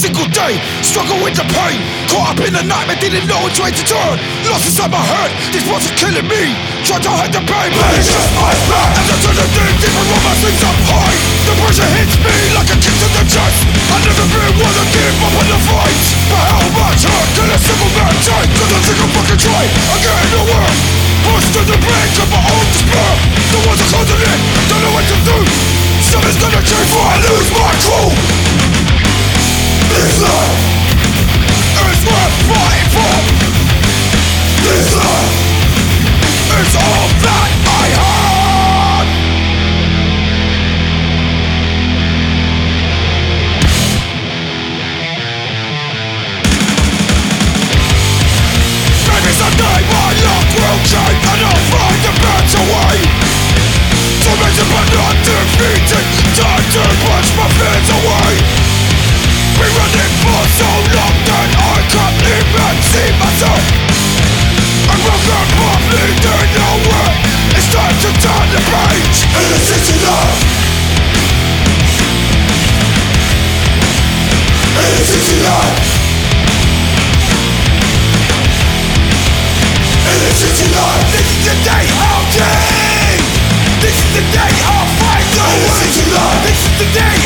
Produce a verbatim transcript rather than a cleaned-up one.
single day. Struggle with the pain, caught up in the nightmare, didn't know which way to turn. Lost inside my head, these thoughts are killing me. Tried to hide the pain, but it's just my back. As I turn to dig deeper, roll my sleeves up high. The pressure hits me like a kick to the chest. I've never been one to give up on the fight, but how much hurt can a simple man take? Cause I think I'm fucking try, I'm getting nowhere. Pushed to the brink of my own despair. The walls are closing in, don't know what to do. Something's gonna change before I lose my cool. This life is worth fighting for. This life is all that I have. Maybe someday my luck will change and I'll find a better way. Tormented but not defeated, time to push my fears away. Been running for so long that I can't even see myself. I'm broken but leading nowhere. It's time to turn the page in the city life. In the city life. In the city life. This is the day of king. This is the day of fight. In the city life. This is the day